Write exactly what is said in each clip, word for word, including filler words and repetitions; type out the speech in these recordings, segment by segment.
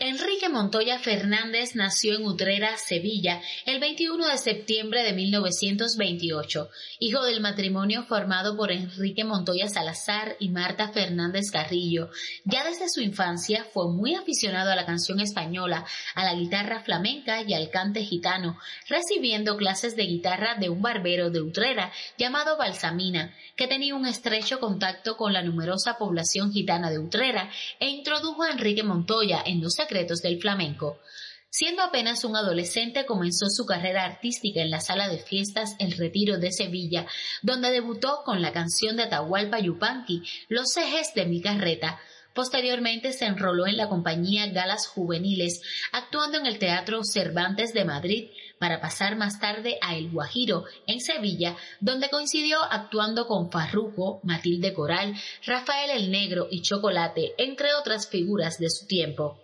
Enrique Montoya Fernández nació en Utrera, Sevilla, el veintiuno de septiembre de mil novecientos veintiocho, hijo del matrimonio formado por Enrique Montoya Salazar y Marta Fernández Carrillo. Ya desde su infancia fue muy aficionado a la canción española, a la guitarra flamenca y al cante gitano, recibiendo clases de guitarra de un barbero de Utrera llamado Balsamina, que tenía un estrecho contacto con la numerosa población gitana de Utrera e introdujo a Enrique Montoya en los secretos del flamenco. Siendo apenas un adolescente, comenzó su carrera artística en la sala de fiestas El Retiro de Sevilla, donde debutó con la canción de Atahualpa Yupanqui, Los ejes de mi carreta. Posteriormente se enroló en la compañía Galas Juveniles, actuando en el Teatro Cervantes de Madrid, para pasar más tarde a El Guajiro, en Sevilla, donde coincidió actuando con Farruko, Matilde Coral, Rafael el Negro y Chocolate, entre otras figuras de su tiempo.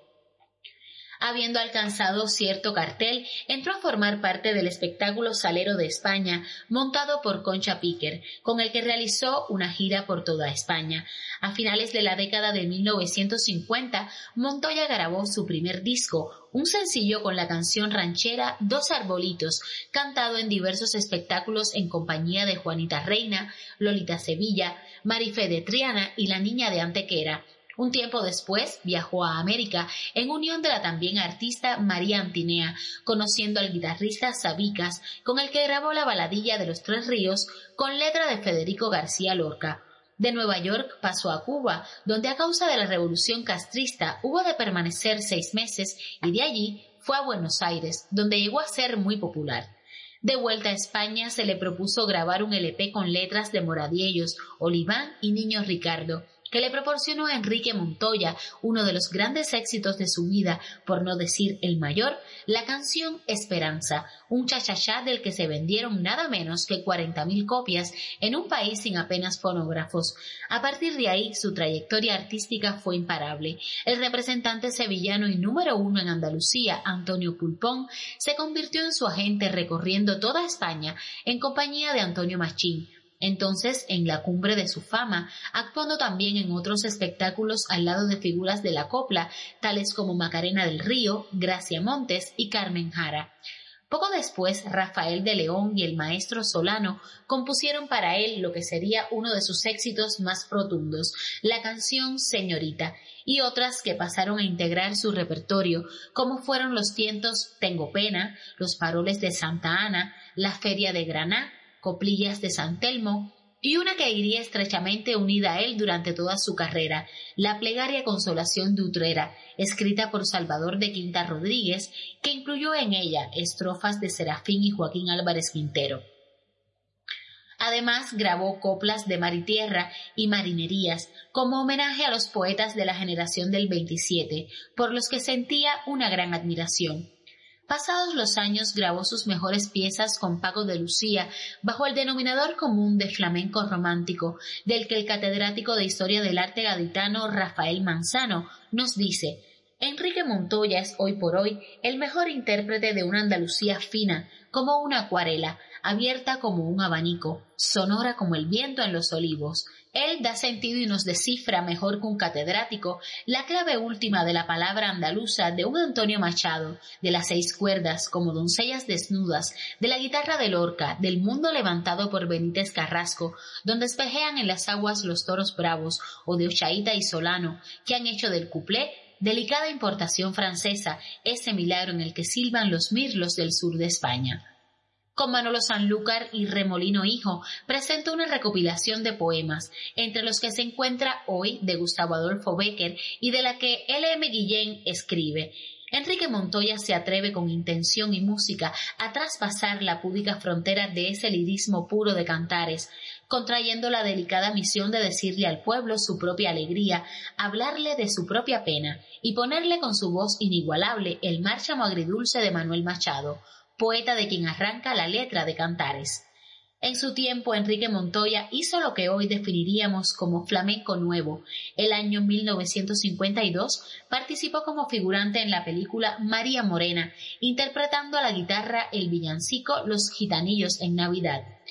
Habiendo alcanzado cierto cartel, entró a formar parte del espectáculo salero de España, montado por Concha Piquer, con el que realizó una gira por toda España. A finales de la década de mil novecientos cincuenta, Montoya grabó su primer disco, un sencillo con la canción ranchera Dos Arbolitos, cantado en diversos espectáculos en compañía de Juanita Reina, Lolita Sevilla, Marifé de Triana y La Niña de Antequera. Un tiempo después viajó a América en unión de la también artista María Antinea, conociendo al guitarrista Sabicas, con el que grabó la baladilla de los Tres Ríos con letra de Federico García Lorca. De Nueva York pasó a Cuba, donde a causa de la revolución castrista hubo de permanecer seis meses y de allí fue a Buenos Aires, donde llegó a ser muy popular. De vuelta a España se le propuso grabar un L P con letras de Moradiellos, Oliván y Niño Ricardo, que le proporcionó a Enrique Montoya uno de los grandes éxitos de su vida, por no decir el mayor, la canción Esperanza, un chachachá del que se vendieron nada menos que cuarenta mil copias en un país sin apenas fonógrafos. A partir de ahí, su trayectoria artística fue imparable. El representante sevillano y número uno en Andalucía, Antonio Pulpón, se convirtió en su agente recorriendo toda España en compañía de Antonio Machín, entonces en la cumbre de su fama, actuando también en otros espectáculos al lado de figuras de la copla, tales como Macarena del Río, Gracia Montes y Carmen Jara. Poco después, Rafael de León y el maestro Solano compusieron para él lo que sería uno de sus éxitos más rotundos, la canción Señorita, y otras que pasaron a integrar su repertorio, como fueron los tientos Tengo Pena, los faroles de Santa Ana, la Feria de Graná, Coplillas de San Telmo, y una que iría estrechamente unida a él durante toda su carrera, la Plegaria Consolación de Utrera, escrita por Salvador de Quinta Rodríguez, que incluyó en ella estrofas de Serafín y Joaquín Álvarez Quintero. Además, grabó coplas de Mar y Tierra y marinerías, como homenaje a los poetas de la generación del veintisiete, por los que sentía una gran admiración. Pasados los años grabó sus mejores piezas con Paco de Lucía bajo el denominador común de flamenco romántico, del que el catedrático de Historia del Arte gaditano Rafael Manzano nos dice: Enrique Montoya es hoy por hoy el mejor intérprete de una Andalucía fina, como una acuarela, abierta como un abanico, sonora como el viento en los olivos. Él da sentido y nos descifra mejor que un catedrático la clave última de la palabra andaluza de un Antonio Machado, de las seis cuerdas como doncellas desnudas, de la guitarra de Lorca, del mundo levantado por Benítez Carrasco, donde espejean en las aguas los toros bravos, o de Ochaíta y Solano, que han hecho del cuplé delicada importación francesa, ese milagro en el que silban los mirlos del sur de España. Con Manolo Sanlúcar y Remolino Hijo presentó una recopilación de poemas, entre los que se encuentra Hoy, de Gustavo Adolfo Bécquer, y de la que L M Guillén escribe: Enrique Montoya se atreve con intención y música a traspasar la púdica frontera de ese lirismo puro de cantares, contrayendo la delicada misión de decirle al pueblo su propia alegría, hablarle de su propia pena y ponerle con su voz inigualable el márchamo agridulce de Manuel Machado, poeta de quien arranca la letra de Cantares. En su tiempo, Enrique Montoya hizo lo que hoy definiríamos como flamenco nuevo. El año mil novecientos cincuenta y dos participó como figurante en la película María Morena, interpretando a la guitarra el villancico Los Gitanillos en Navidad.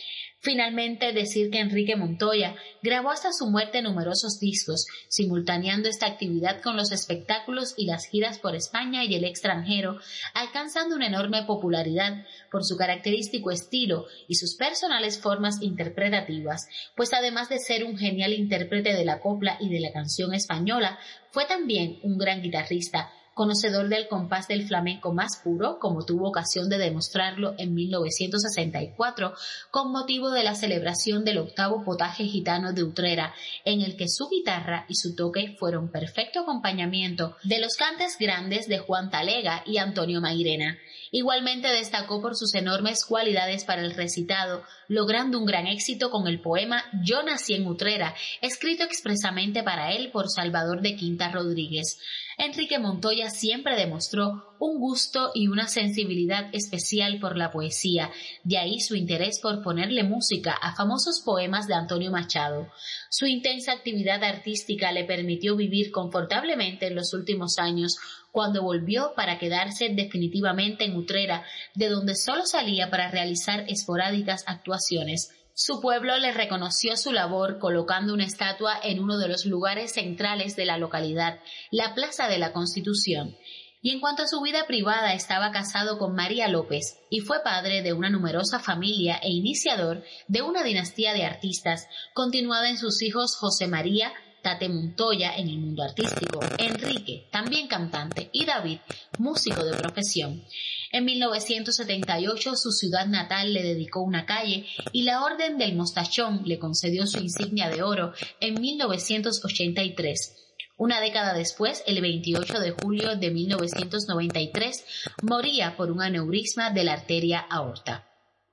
Finalmente, decir que Enrique Montoya grabó hasta su muerte numerosos discos, simultaneando esta actividad con los espectáculos y las giras por España y el extranjero, alcanzando una enorme popularidad por su característico estilo y sus personales formas interpretativas, pues además de ser un genial intérprete de la copla y de la canción española, fue también un gran guitarrista, conocedor del compás del flamenco más puro, como tuvo ocasión de demostrarlo en mil novecientos sesenta y cuatro con motivo de la celebración del octavo potaje gitano de Utrera, en el que su guitarra y su toque fueron perfecto acompañamiento de los cantes grandes de Juan Talega y Antonio Mairena. Igualmente destacó por sus enormes cualidades para el recitado, logrando un gran éxito con el poema Yo nací en Utrera, escrito expresamente para él por Salvador de Quinta Rodríguez. Enrique Montoya siempre demostró un gusto y una sensibilidad especial por la poesía, de ahí su interés por ponerle música a famosos poemas de Antonio Machado. Su intensa actividad artística le permitió vivir confortablemente en los últimos años, cuando volvió para quedarse definitivamente en Utrera, de donde solo salía para realizar esporádicas actuaciones. Su pueblo le reconoció su labor colocando una estatua en uno de los lugares centrales de la localidad, la Plaza de la Constitución. Y en cuanto a su vida privada, estaba casado con María López y fue padre de una numerosa familia e iniciador de una dinastía de artistas, continuada en sus hijos José María, Tate Montoya en el mundo artístico, Enrique, también cantante, y David, músico de profesión. En mil novecientos setenta y ocho su ciudad natal le dedicó una calle y la Orden del Mostachón le concedió su insignia de oro en mil novecientos ochenta y tres. Una década después, el veintiocho de julio de mil novecientos noventa y tres, moría por un aneurisma de la arteria aorta.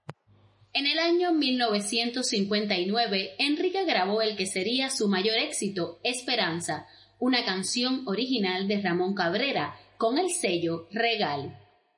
En el año mil novecientos cincuenta y nueve, Enrique grabó el que sería su mayor éxito, Esperanza, una canción original de Ramón Cabrera, con el sello Regal.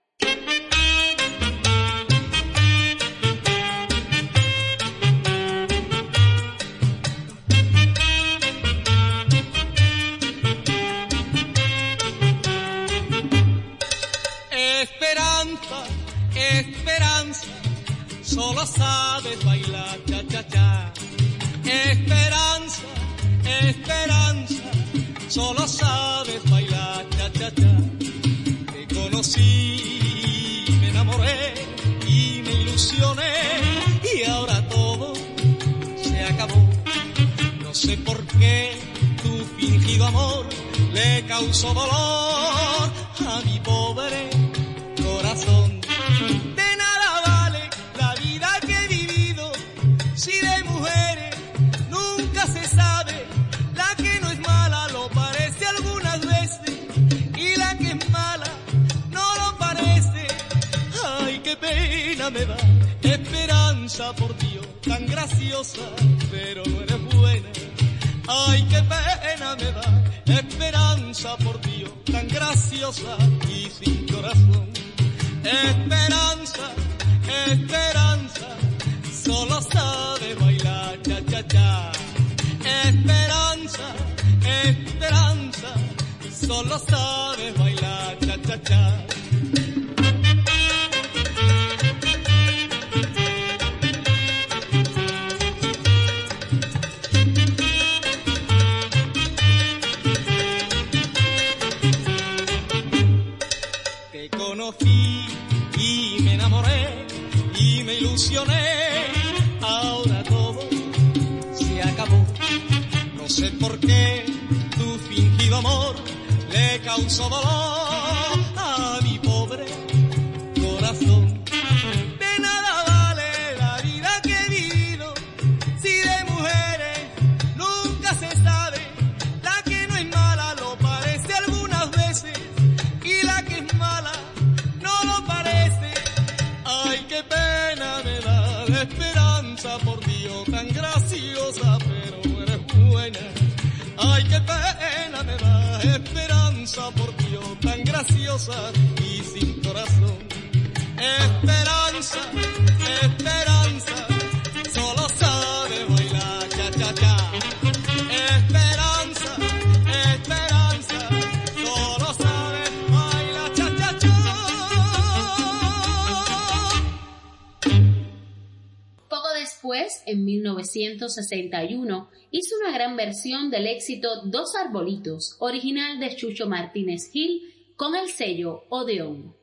Esperanza, esperanza, solo sabes bailar cha-cha-cha. Esperanza, esperanza, solo sabes bailar cha-cha-cha. Te conocí, me enamoré y me ilusioné y ahora todo se acabó. No sé por qué tu fingido amor le causó dolor a mi pobre corazón. De nada vale la vida que he vivido si de mujeres nunca se sabe. La que no es mala lo parece algunas veces y la que es mala no lo parece. Ay, qué pena me da. Esperanza, por Dios, tan graciosa, pero no eres buena. Ay, qué pena me da. Esperanza, por Dios, tan graciosa y sin corazón. Esperanza, esperanza, solo sabe bailar cha-cha-cha. Esperanza, esperanza, solo sabe bailar cha-cha-cha. Te conocí y me enamoré y me ilusioné, ahora todo se acabó. No sé por qué tu fingido amor le causó dolor a mi pobre corazón. De nada vale la vida que he vivido si de mujeres nunca se sabe. La que no es mala lo parece algunas veces y la que es mala no lo parece. Ay, qué pena me da. La esperanza, por Dios, tan graciosa, pero no eres buena. Ay, qué pena me da. Esperanza, por Dios, tan graciosa y sin corazón. Esperanza, esperanza, solo sabe bailar cha-cha-cha. Esperanza, esperanza, solo sabe bailar cha-cha-cha. Poco después Después, en mil novecientos sesenta y uno, hizo una gran versión del éxito Dos Arbolitos, original de Chucho Martínez Gil, con el sello Odeón.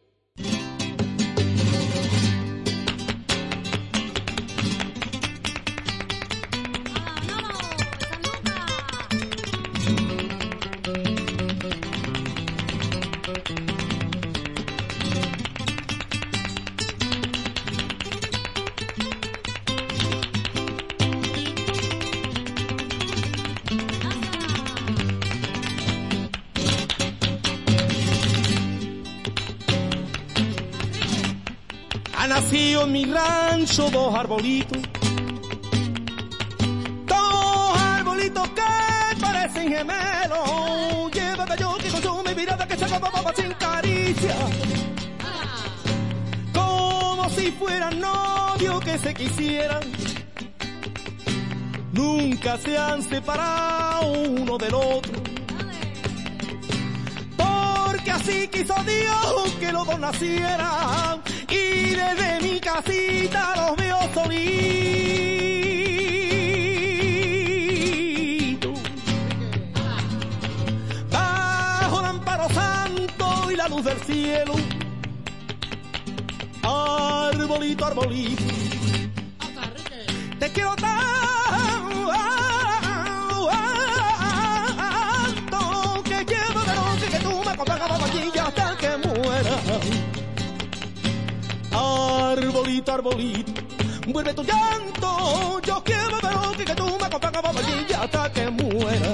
Ha nacido en mi rancho dos arbolitos, dos arbolitos que parecen gemelos. Llévame yo que con mi mirada que se va sin caricia, como si fueran novios que se quisieran. Nunca se han separado uno del otro, porque así quiso Dios que los dos nacieran. Y desde mi casita los veo solitos, bajo el amparo santo y la luz del cielo. Arbolito, arbolito, te quiero tanto que quiero de noche que tú me acompañas allí hasta que muera. Arbolito, arbolito, vuelve tu llanto, yo quiero ver que tú me acompañas allí hasta que muera.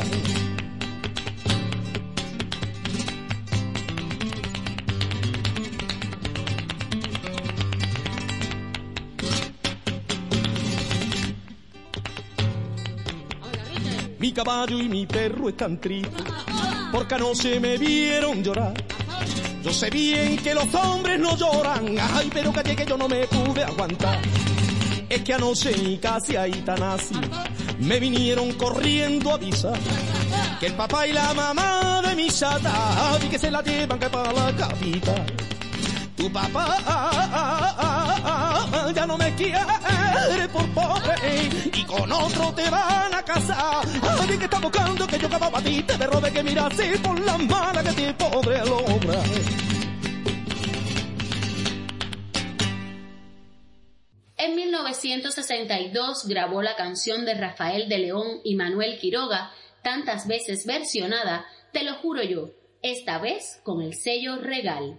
Mi caballo y mi perro están tristes, porque anoche me vieron llorar. Yo sé bien que los hombres no lloran, ay, pero que llegue yo no me pude aguantar. Es que anoche en mi casa y tan así me vinieron corriendo a avisar que el papá y la mamá de mi chata y que se la llevan que para la capital. Tu papá ya no me quiere por pobre y con otro te van a casar. Alguien que está buscando que yo acabo a ti te derrobe que mira así por la mala que te podré lograr. En mil novecientos sesenta y dos grabó la canción de Rafael de León y Manuel Quiroga, tantas veces versionada, Te lo juro yo, esta vez con el sello Regal.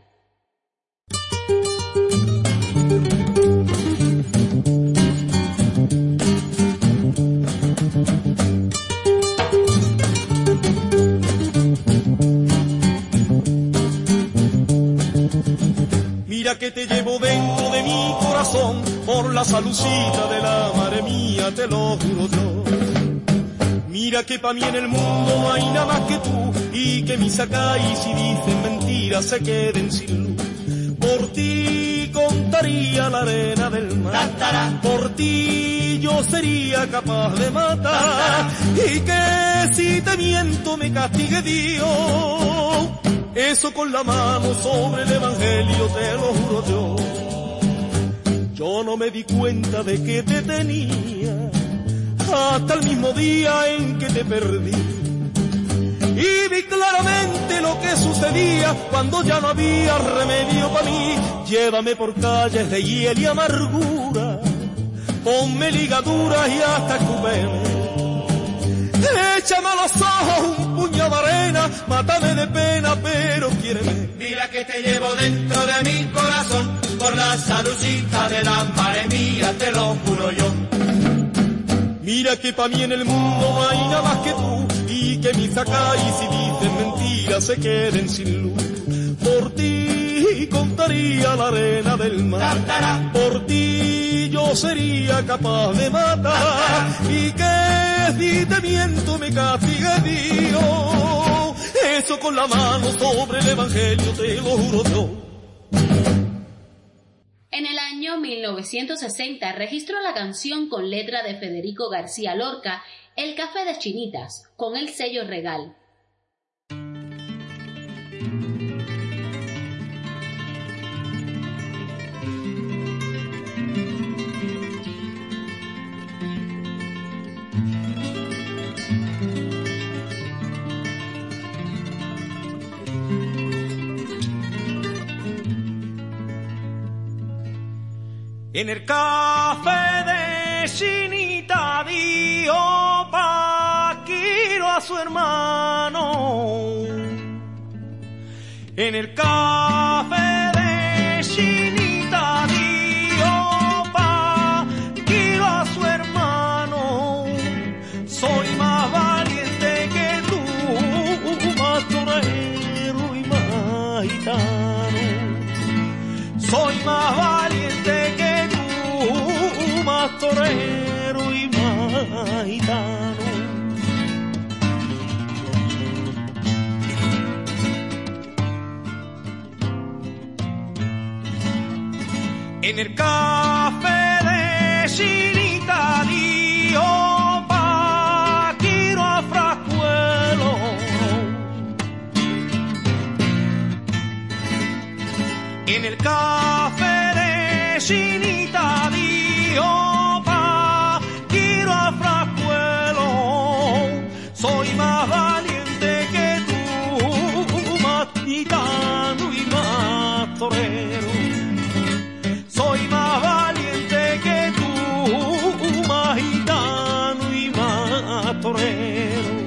Mira que te llevo dentro de mi corazón, por la salucita de la madre mía, te lo juro yo. Mira que pa' mí en el mundo no hay nada más que tú, y que mis sacáis y dicen mentiras se queden sin luz. Por ti contaría la arena del mar, por ti yo sería capaz de matar, y que si te miento me castigue Dios. Eso con la mano sobre el evangelio te lo juro yo. Yo no me di cuenta de que te tenía hasta el mismo día en que te perdí. Y vi claramente lo que sucedía cuando ya no había remedio para mí. Llévame por calles de hiel y amargura, ponme ligaduras y hasta escupeme. Échame a los ojos un puño de arena, mátame de pena, pero quiéreme. Mira que te llevo dentro de mi corazón, por la salucita de la madre mía, te lo juro yo. Mira que pa' mí en el mundo no hay nada más que tú, y que mis sacáis y dicen mentiras se queden sin luz. Por ti contaría la arena del mar, por ti yo sería capaz de matar, y que si te miento me castigue Dios. Eso con la mano sobre el evangelio te lo juro yo. En el año mil novecientos sesenta registró la canción con letra de Federico García Lorca, El café de Chinitas, con el sello Regal. En el café de Chinita dio Paquiro a su hermano. En el café de Chinita dio Paquiro a su hermano. Soy más valiente que tú, más torero y más gitano. Soy más valiente que tú, más torero y más gitano. En el café de Chinita dio Paquiro a Frascuelo. En el café de Chinita dio Paquiro a Frascuelo. Soy más valiente que tú, más gitano y más torero. Soy más valiente que tú, más gitano y más torero.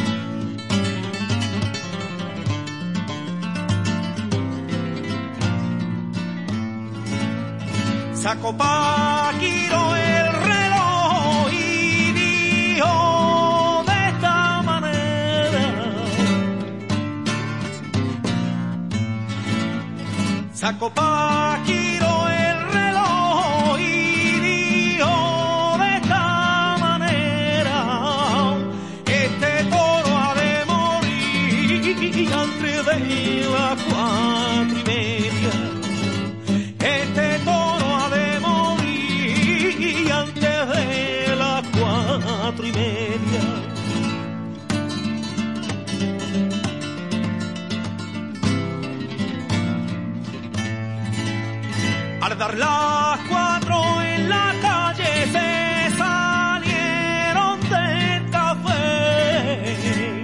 Sacó Paquiro el reloj y dijo de esta manera. Sacó Paquiro el reloj y dijo de esta manera. Este toro ha de morir antes de las cuatro y media. Este toro ha de morir antes de las cuatro y media. Al dar las cuatro en la calle se salieron del café.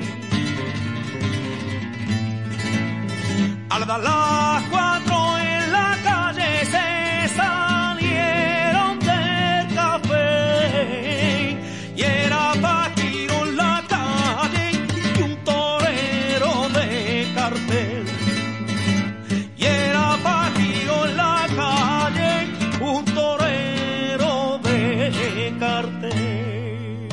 Al dar las cuatro en la calle se salieron del café. Y era Paquiro en la calle y un torero de cartel. Y era Paquiro en la calle, un torero de cartel.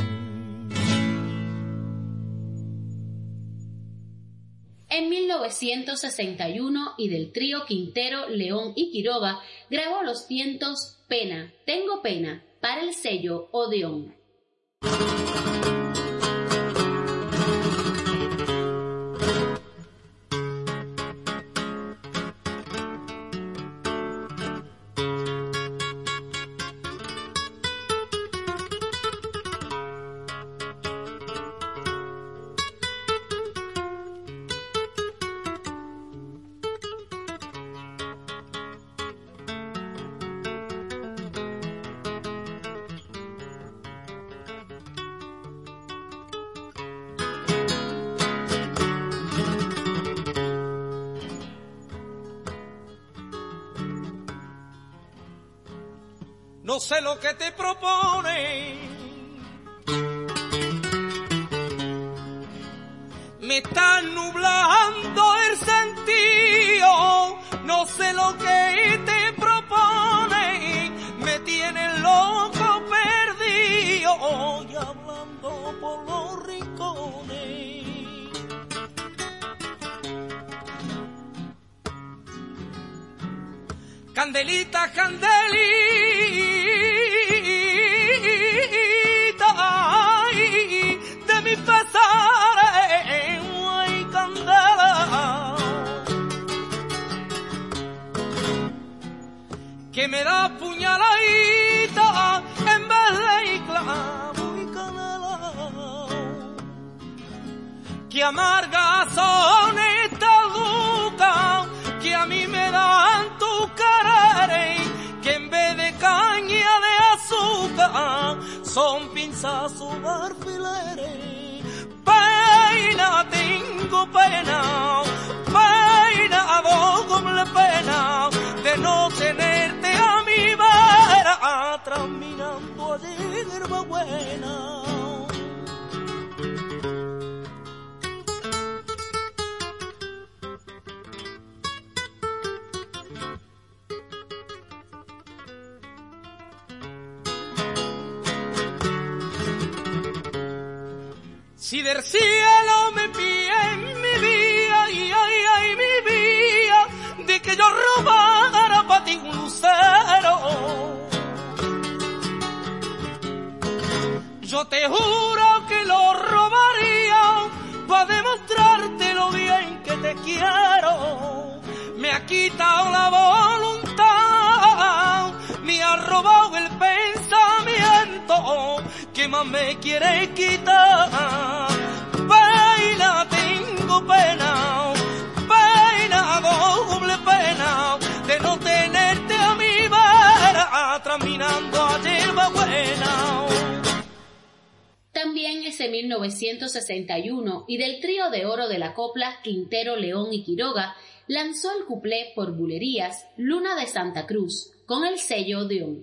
En mil novecientos sesenta y uno, y del trío Quintero, León y Quiroga, grabó los vientos Pena, tengo pena, para el sello Odeón. No sé lo que te propone, me está nublando el sentido. No sé lo que te propone, me tiene loco perdido y hablando por los rincones. Candelita, candelita, ay, de mis pesares, ay, candela, que me da puñaladita en vez de clavo y canela, que amarga son estas ducas que a mí me dan tu querer, que en vez de caña de azúcar son pinzazos de alfileres. Pena, tengo pena, pena, doble pena de no tenerte a mi vera. Si del cielo me piden mi vida, y ay, ay, mi vida, de que yo robara para ti un lucero, yo te juro que lo robaría para demostrarte lo bien que te quiero. Me ha quitado la voluntad, me ha robado el pensamiento, ¿qué más me quiere quitar? Pena, tengo pena, pena, doble pena, de no tenerte a mi vera, traminando a hierba buena. También es en mil novecientos sesenta y uno y del trío de oro de la copla Quintero, León y Quiroga lanzó el cuplé por bulerías Luna de Santa Cruz con el sello Odeón.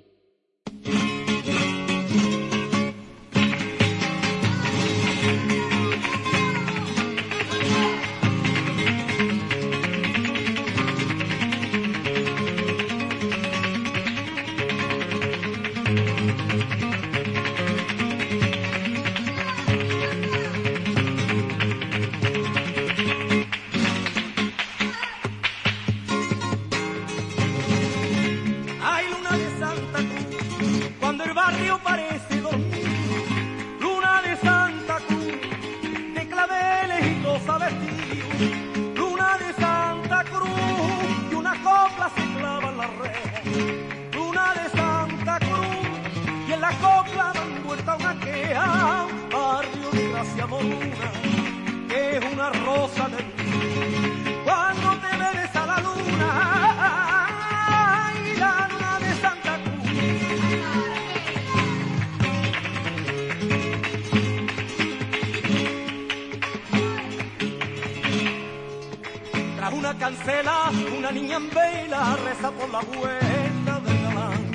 Cancela, una niña en vela reza por la vuelta del galán.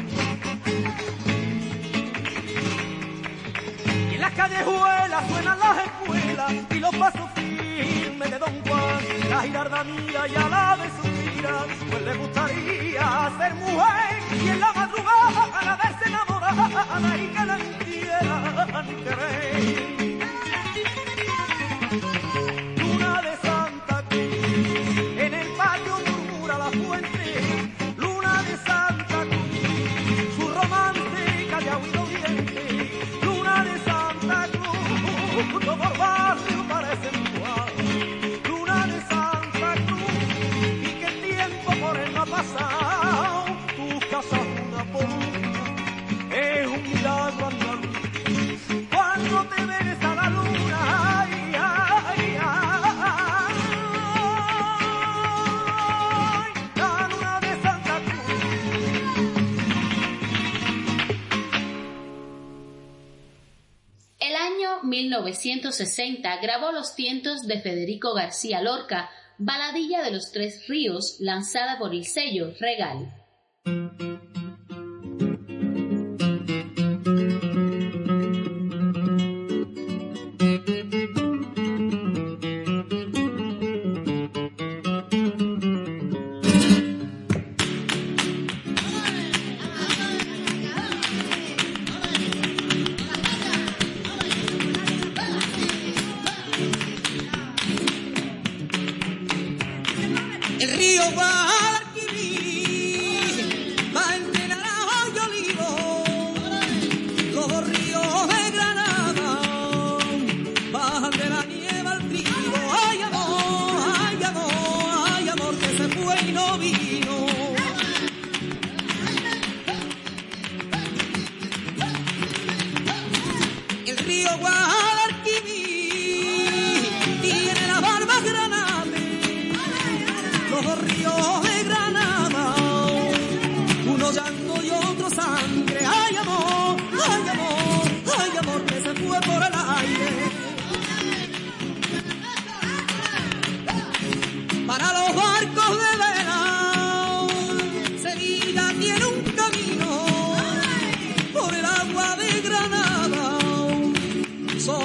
Y en las callejuelas suenan las escuelas y los pasos firmes de Don Juan. La girardanía y a la de su vida, pues le gustaría ser mujer y en la madrugada a la verse enamorada y que la entierran querer. mil novecientos sesenta grabó Los tientos de Federico García Lorca, Baladilla de los Tres Ríos, lanzada por el sello Regal. So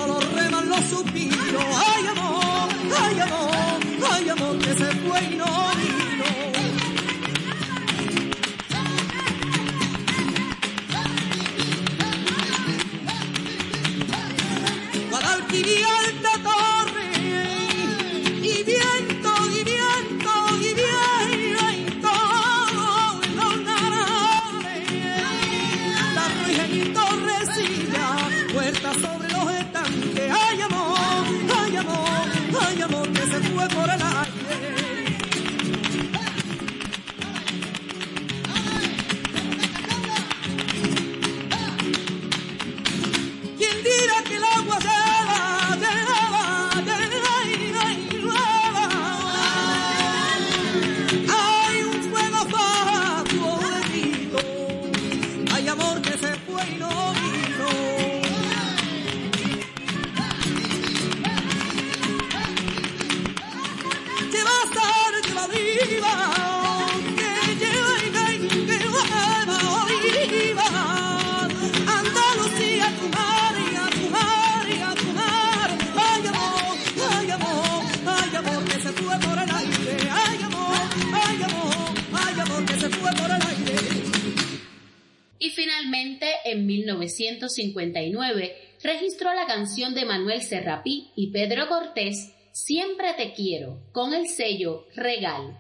se fue por el aire. Y finalmente, en mil novecientos cincuenta y nueve, registró la canción de Manuel Serrapí y Pedro Cortés, Siempre te quiero, con el sello Regal.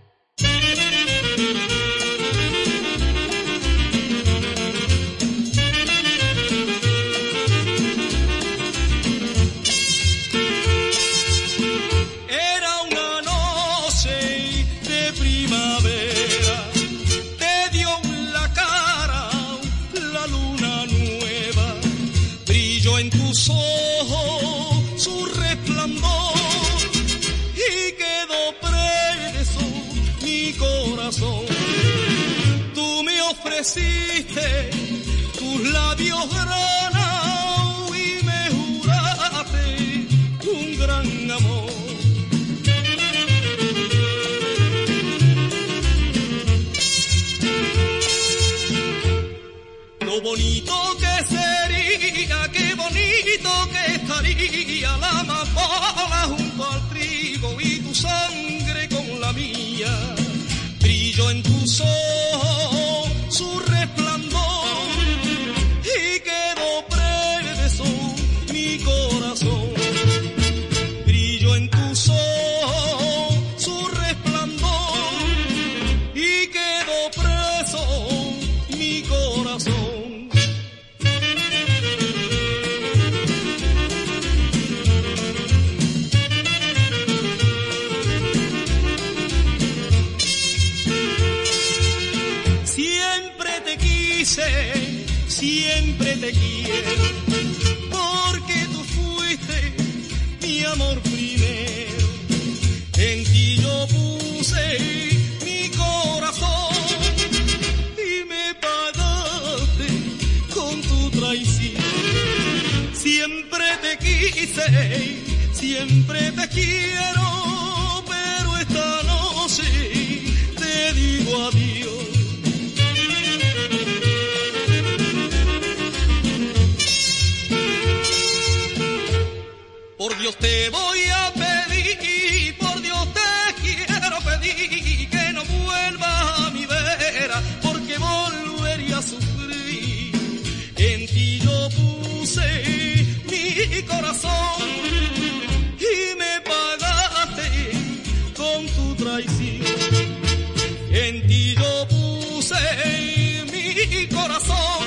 Era una noche de primavera, te dio en la cara la luna nueva, brilló en tus ojos su resplandor y quedó preso mi corazón. Tú me ofreciste tus labios granados y me juraste un gran amor. Lo bonito que sería, qué bonito que estaría la amapola junto al trigo y tu sangre con la mía. Brillo en tus ojos su resplandor y quedó preso mi corazón. Brillo en tus ojos su resplandor y quedó preso mi corazón. Siempre te quiero, porque tú fuiste mi amor primero. En ti yo puse mi corazón y me pagaste con tu traición. Siempre te quise, siempre te quiero, pero esta noche te digo adiós. Por Dios te voy a pedir, por Dios te quiero pedir, que no vuelvas a mi vera, porque volvería a sufrir. En ti yo puse mi corazón y me pagaste con tu traición. En ti yo puse mi corazón